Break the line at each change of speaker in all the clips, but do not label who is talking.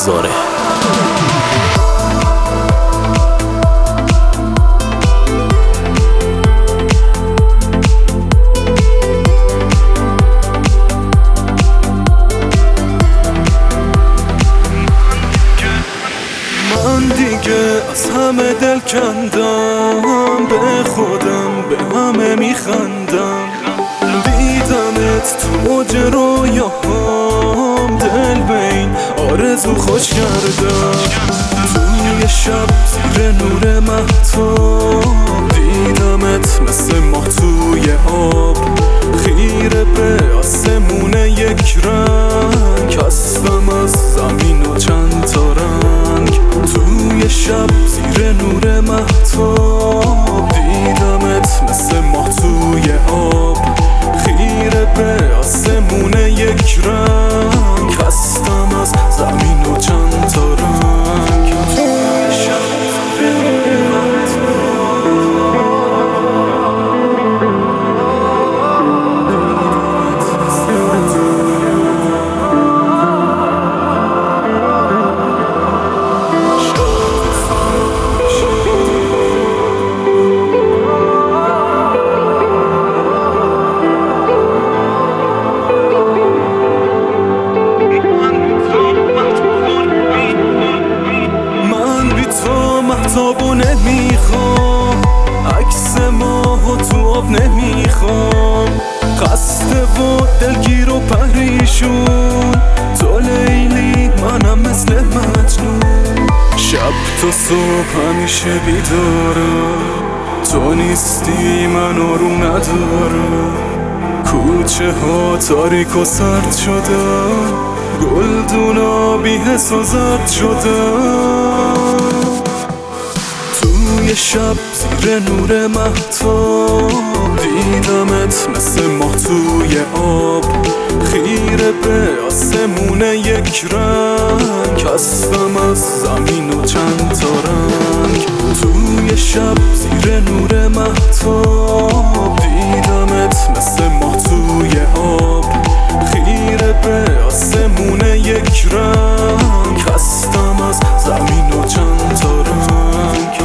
زاره.
من دیگه از همه دل کندم، به خودم به همه میخندم. دیدمت تو موج رویاهام، دل به این آرزو خوش کردم. توی شب زیر نور مهتاب، دیدمت مثل ماه توی آب. خیره به آسمون یک رنگ، هستم از زمین و چند تا رنگ. توی شب زیر نور مهتاب، دیدمت مثل ماه توی آب. خیره به آسمون یک رنگ، هستم از زمین و چند تا رنگ. توی شب زیر نور مهتابو نمیخوام، عکس ماهو تو آب نمیخوام. خسته و دلگیر و پریشون، تو لیلی منم مثل مجنون. شب تا صبح همیشه بیدارم، تو نیستی من آروم ندارم. کوچه ها تاریک و سرد شدن، گلدونا بی حس و زرد شدن. توی شب زیر نور مهتاب، دیدمت مثل ماه توی آب. خیره به آسمون یک رنگ، هستم از زمین و چند تا رنگ. توی شب زیر نور مهتاب، دیدمت مثل ماه توی آب. خیره به آسمون یک رنگ، هستم از زمین و چند تا رنگ.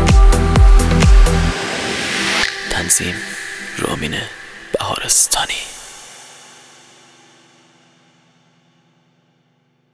تنظیم رامین بهارستانی.